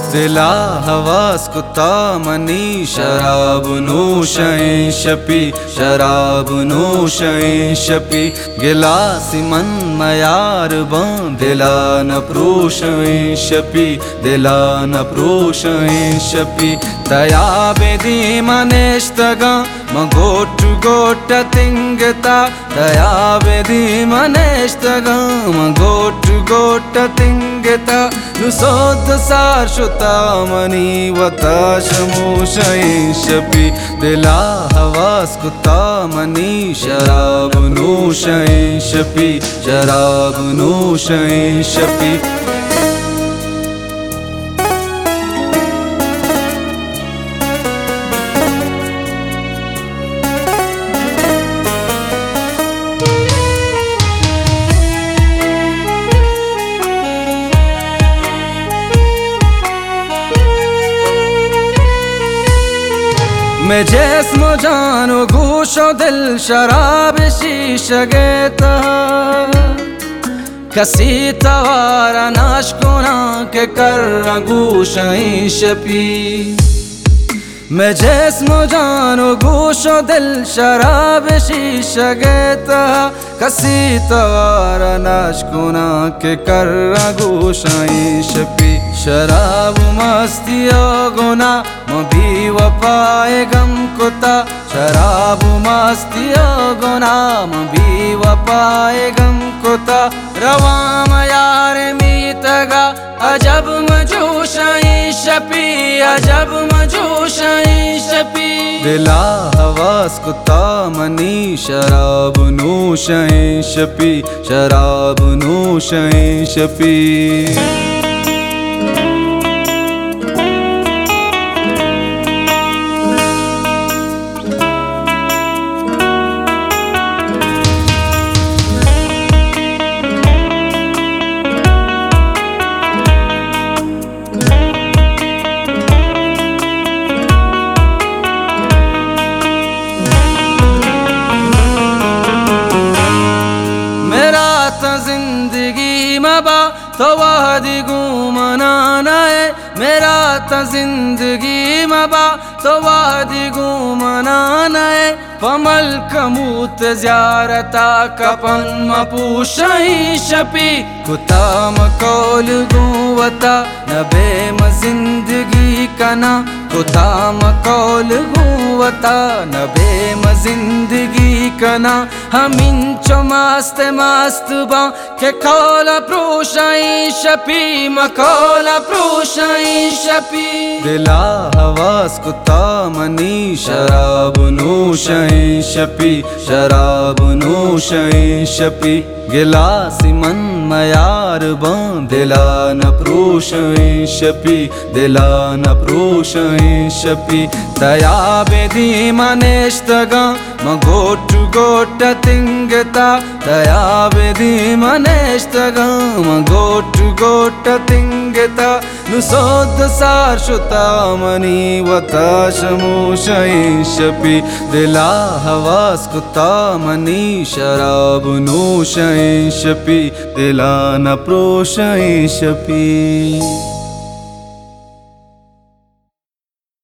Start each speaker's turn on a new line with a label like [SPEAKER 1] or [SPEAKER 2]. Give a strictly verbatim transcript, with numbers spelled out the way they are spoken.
[SPEAKER 1] दिला हवास कुता मनी शराब नोशें शपी शराब नोशें शपी गिलासी मन मयार बं दिला न प्रोशें शपी दिला न प्रोशें शपी तया बेदी मनेष्तगा मगोट गोट तिंगता तया बेदी मनेष्तगा मगोट गोट तिंगता नुसोद सार शुता मनी वताशमोशें शपी दिला हवास कुता मनी शराब नोशें शपी शराब नोशें शपी मैं जिस्म जानो गोशो दिल शराब शीश गेता कसी तवारा नाशकोना के कर गोशाई शपी मैं जिस्म जानो गोशो दिल शराब शीश गेता कसी तवारा नाशकोना के कर गोशाई शपी शराब मस्तिया गुना मभी वपाए गम कुता शराब मस्तिया गुना मभी वपाए गम कुता रवाम यार मीतगा अजब मजूशाई शपी अजब मजूशाई शपी दिला हवास कुता मनी शराब नोशें शपी शराब नोशें शपी जिंदगी मबा तो वादी घूमना है मेरा त जिंदगी मबा तो वादी घूमना है पमल कमूत ज़्यारता कपन मपूशई शपी कुता मकौल गुवता नबे म जिंदगी कना कुता मकौल गुवता नबे म जिंदगी कना हम इंचो मस्त मस्त बा के कौला प्रोशाई शपी मकौला प्रोशाई शपी दिला हवास कुता मनी शराब नोशें शपी शराब नोशें शपी गिलासी मन मयार बं दिला न प्रोशें शपी दिला न प्रोशें शपी तया बेदी मनेष्तगा मगोट गोट तिंगता तया बेदी मनेष्तगा मगोट गोट तिंगता नुसोद सार शुता मनी वताशमोशें शपी दिला हवास कुता मनी शराब नोशें शपी दिला न प्रोशें शपी।